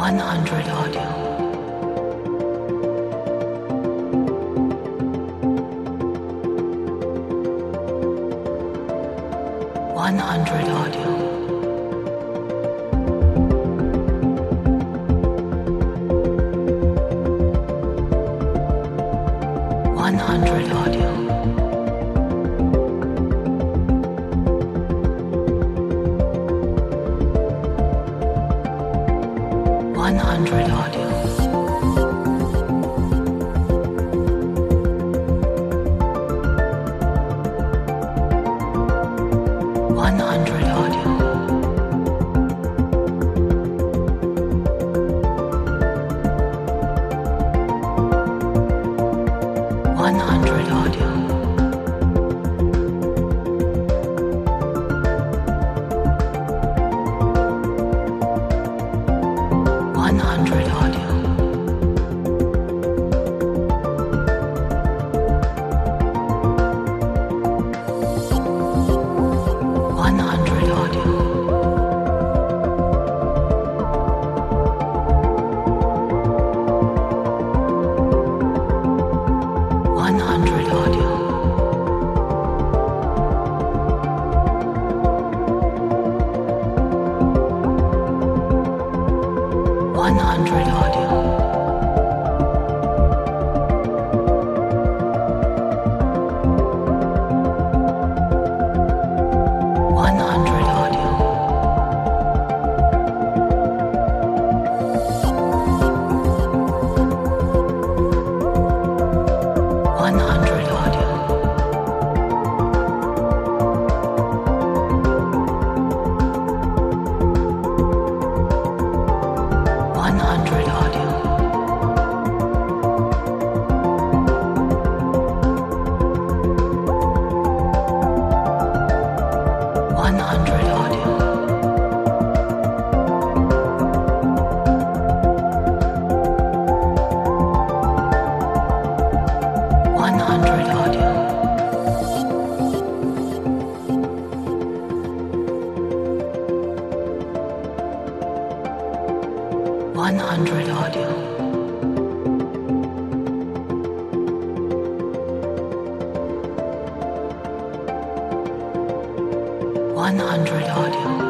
100 audio. 100 audio. 100 audio. 100 audio. 100 audio. 100 audio. 100 audio. 100 audio. 100 audio. 100 audio. 100 audio. 100 audio. 100 audio. 100 audio. 100 audio. 100 audio. 100 audio.